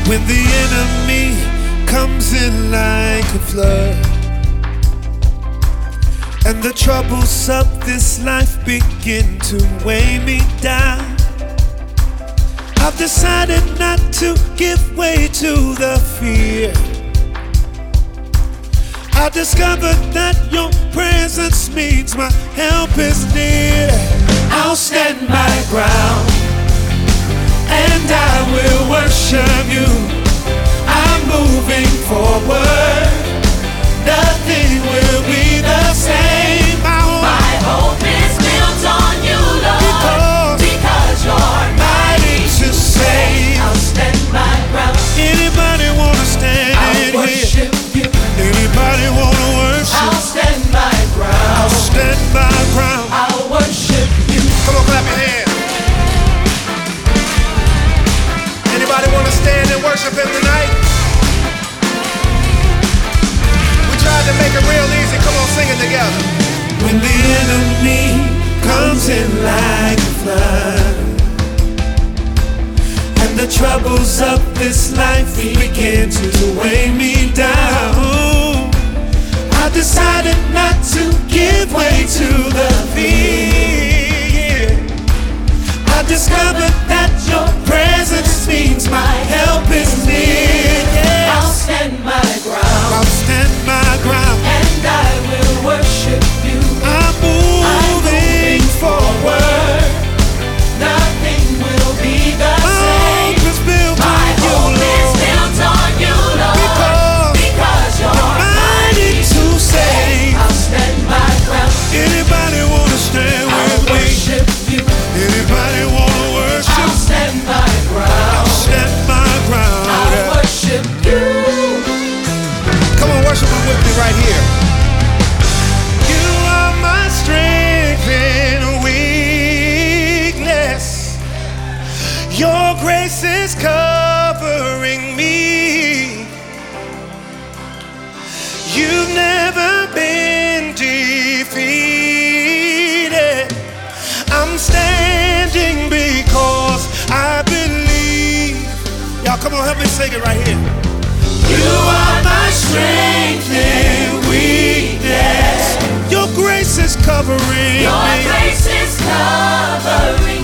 When the enemy comes in like a flood, and the troubles of this life begin to weigh me down, I've decided not to give way to the fear. I discovered that your presence means my help is near. I'll stand my ground and I will worship you. I'm moving forward, nothing will be the same. My hope is built on you, Lord, because you're mighty to save. I'll stand my ground. Anybody wanna stand in I'll worship here? you. Anybody wanna worship? I'll stand my ground. I'll stand my ground. I'll worship you. Come on, clap your hands. Anybody wanna stand and worship him tonight? We tried to make it real easy. Come on, sing it together. When the enemy comes in like a flood, and the troubles of this life begin to weigh me down, I decided not to give way to the fear. I discovered that your presence means my help is near. Yeah. I'll stand my ground. I'll stand my ground and I will worship you. I'm moving forward. Nothing will be the same. My hope is built on you, Lord, because you're mighty to save. I'll stand my ground. Anybody wanna stand with me? Worship you. Anybody wanna worship? I'll stand my ground. I'll stand my ground. I'll worship you. Come on, worship him with me right here. You are my strength in weakness. Your grace is covering me. You've never been defeated. I'm standing because I believe. Y'all, come on, help me sing it right here. You are my strength in weakness. Your grace is covering me. Your grace is covering